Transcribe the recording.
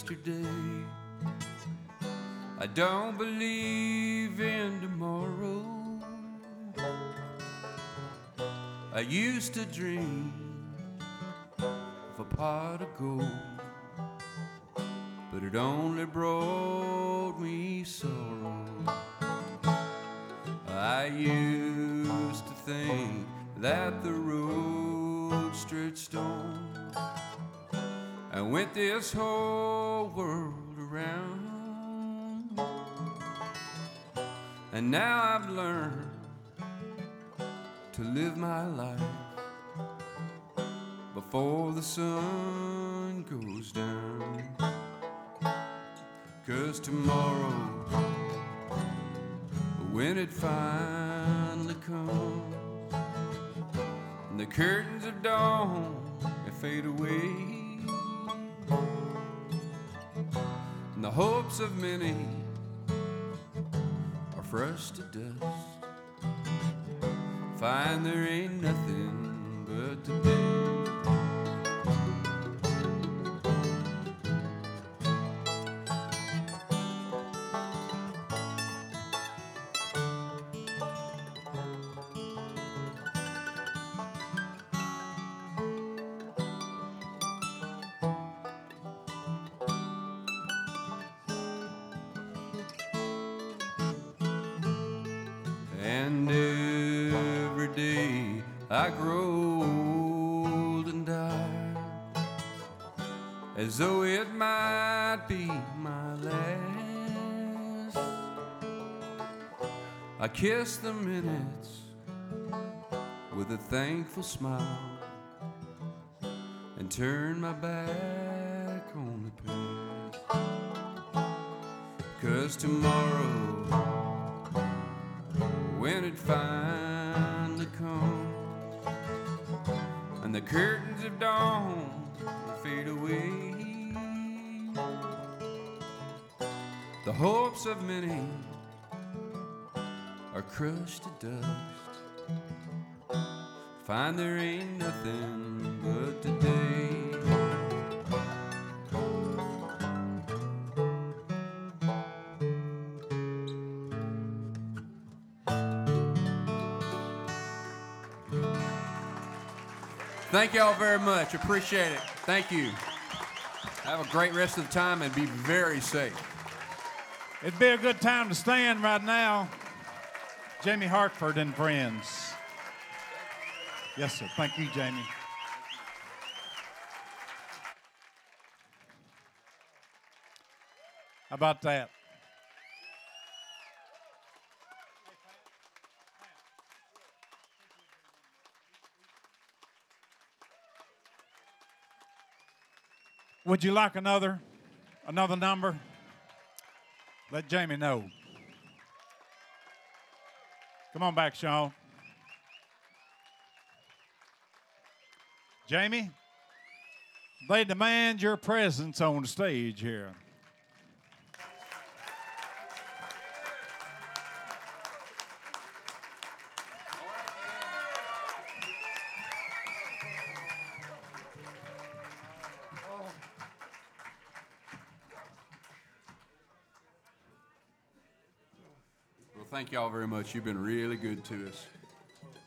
yesterday. I don't believe in tomorrow. I used to dream of a pot of gold, but it only brought me sorrow. I used to think that the road stretched on and went this whole world around. And now I've learned to live my life before the sun goes down. 'Cause tomorrow, when it finally comes, and the curtains of dawn they fade away, and the hopes of many are crushed to dust, find there ain't nothing but today. And every day I grow old and die, as though it might be my last. I kiss the minutes with a thankful smile and turn my back on the past. 'Cause tomorrow, when it finally comes and the curtains of dawn fade away, the hopes of many are crushed to dust, find there ain't nothing but today. Thank y'all very much. Appreciate it. Thank you. Have a great rest of the time and be very safe. It'd be a good time to stand right now. Jamie Hartford and friends. Yes, sir. Thank you, Jamie. How about that? Would you like another number? Let Jamie know. Come on back, Sean. Jamie, they demand your presence on the stage here. Well, thank y'all very much. You've been really good to us.